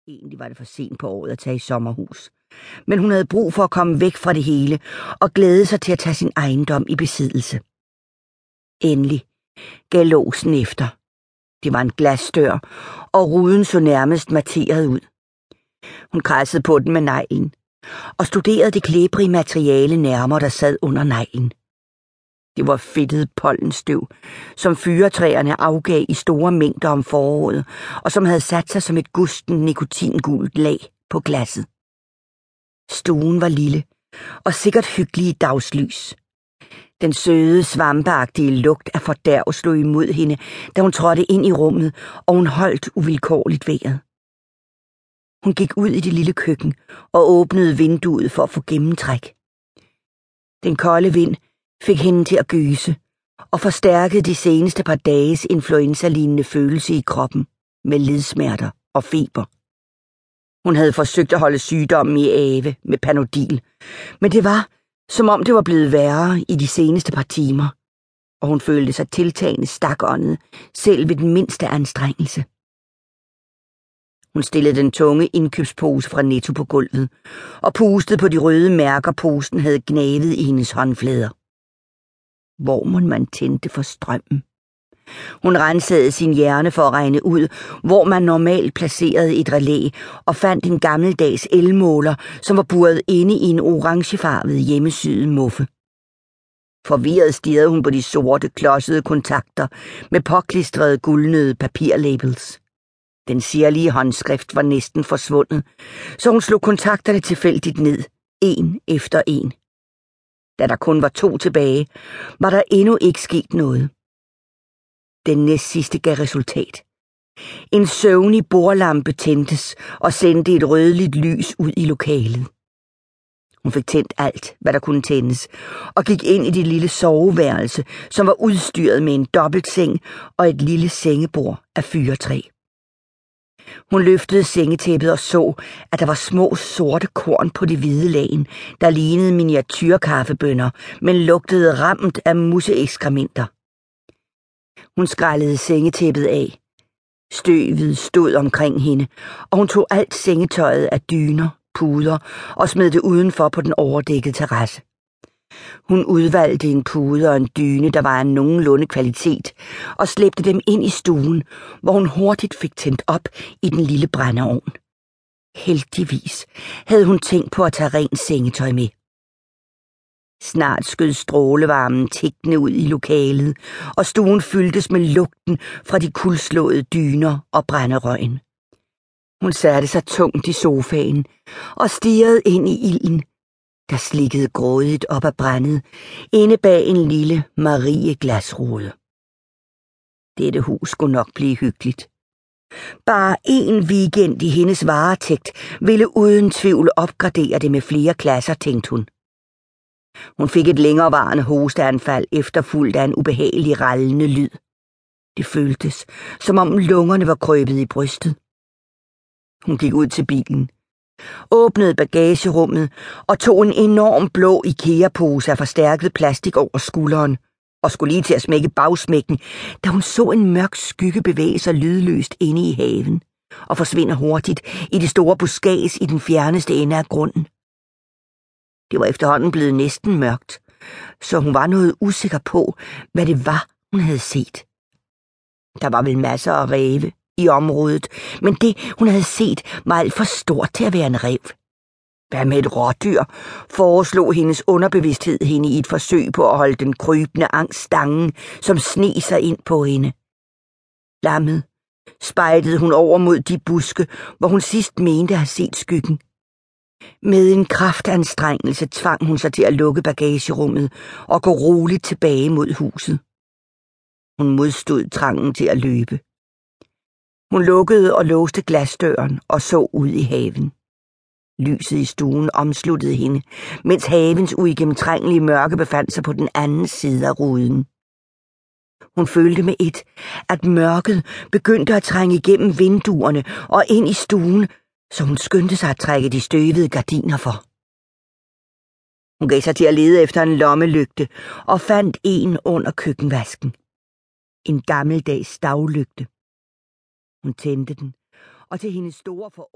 Egentlig var det for sent på året at tage i sommerhus. Men hun havde brug for at komme væk fra det hele og glæde sig til at tage sin ejendom i besiddelse. Endelig gav låsen efter. Det var en glasdør, og ruden så nærmest materet ud. Hun kradsede på den med neglen og studerede det klæbrige materiale nærmere, der sad under neglen. Det var fedtet pollenstøv, som fyretræerne afgav i store mængder om foråret, og som havde sat sig som et gustent nikotingult lag på glasset. Stuen var lille og sikkert hyggelig i dagslys. Den søde, svampeagtige lugt af fordærv slog imod hende, da hun trådte ind i rummet, og hun holdt uvilkårligt vejret. Hun gik ud i det lille køkken og åbnede vinduet for at få gennemtræk. Den kolde vind fik hende til at gyse og forstærkede de seneste par dages influenza-lignende følelse i kroppen med ledsmerter og feber. Hun havde forsøgt at holde sygdommen i ave med Panodil, men det var, som om det var blevet værre i de seneste par timer, og hun følte sig tiltagende stakåndet selv ved den mindste anstrengelse. Hun stillede den tunge indkøbspose fra Netto på gulvet og pustede på de røde mærker, posen havde gnavet i hendes håndflader. Hvor må man tænde for strømmen? Hun rensede sin hjerne for at regne ud, hvor man normalt placerede et relæ, og fandt en gammeldags elmåler, som var buret inde i en orangefarvet hjemmesyet muffe. Forvirret stirrede hun på de sorte, klodsede kontakter med påklistrede guldnede papirlabels. Den sirlige håndskrift var næsten forsvundet, så hun slog kontakterne tilfældigt ned, en efter en. Da der kun var 2 tilbage, var der endnu ikke sket noget. Den næstsidste gav resultat. En søvnig bordlampe tændtes og sendte et rødligt lys ud i lokalet. Hun fik tændt alt, hvad der kunne tændes, og gik ind i det lille soveværelse, som var udstyret med en dobbeltseng og et lille sengebord af fyrretræ. Hun løftede sengetæppet og så, at der var små sorte korn på det hvide lagen, der lignede miniatyrkaffebønner, men lugtede ramt af museekskrementer. Hun skrællede sengetæppet af. Støvet stod omkring hende, og hun tog alt sengetøjet af dyner, puder og smed det udenfor på den overdækkede terrasse. Hun udvalgte en pude og en dyne, der var af nogenlunde kvalitet, og slæbte dem ind i stuen, hvor hun hurtigt fik tændt op i den lille brændeovn. Heldigvis havde hun tænkt på at tage rent sengetøj med. Snart skød strålevarmen tikkende ud i lokalet, og stuen fyldtes med lugten fra de kuldslåede dyner og brænderøgen. Hun satte sig tungt i sofaen og stirrede ind i ilden, der slikkede grådigt op af brændet, inde bag en lille Marie-glasrude. Dette hus skulle nok blive hyggeligt. Bare en weekend i hendes varetægt ville uden tvivl opgradere det med flere klasser, tænkte hun. Hun fik et længerevarende hosteanfald efterfulgt af en ubehagelig rallende lyd. Det føltes, som om lungerne var krøbet i brystet. Hun gik ud til bilen, åbnede bagagerummet og tog en enorm blå IKEA-pose af forstærket plastik over skulderen og skulle lige til at smække bagsmækken, da hun så en mørk skygge bevæge sig lydløst inde i haven og forsvinde hurtigt i det store buskads i den fjerneste ende af grunden. Det var efterhånden blevet næsten mørkt, så hun var noget usikker på, hvad det var, hun havde set. Der var vel masser af ræve i området, men det, hun havde set, var alt for stort til at være en ræv. Hvad med et rådyr, foreslog hendes underbevidsthed hende i et forsøg på at holde den krybende angst stangen, som sneg sig ind på hende. Lammet spejdede hun over mod de buske, hvor hun sidst mente at have set skyggen. Med en kraftanstrengelse tvang hun sig til at lukke bagagerummet og gå roligt tilbage mod huset. Hun modstod trangen til at løbe. Hun lukkede og låste glasdøren og så ud i haven. Lyset i stuen omsluttede hende, mens havens uigennemtrængelige mørke befandt sig på den anden side af ruden. Hun følte med at mørket begyndte at trænge igennem vinduerne og ind i stuen, så hun skyndte sig at trække de støvede gardiner for. Hun gav sig til at lede efter en lommelygte og fandt en under køkkenvasken. En gammeldags daglygte. Hun tændte den, og til hendes store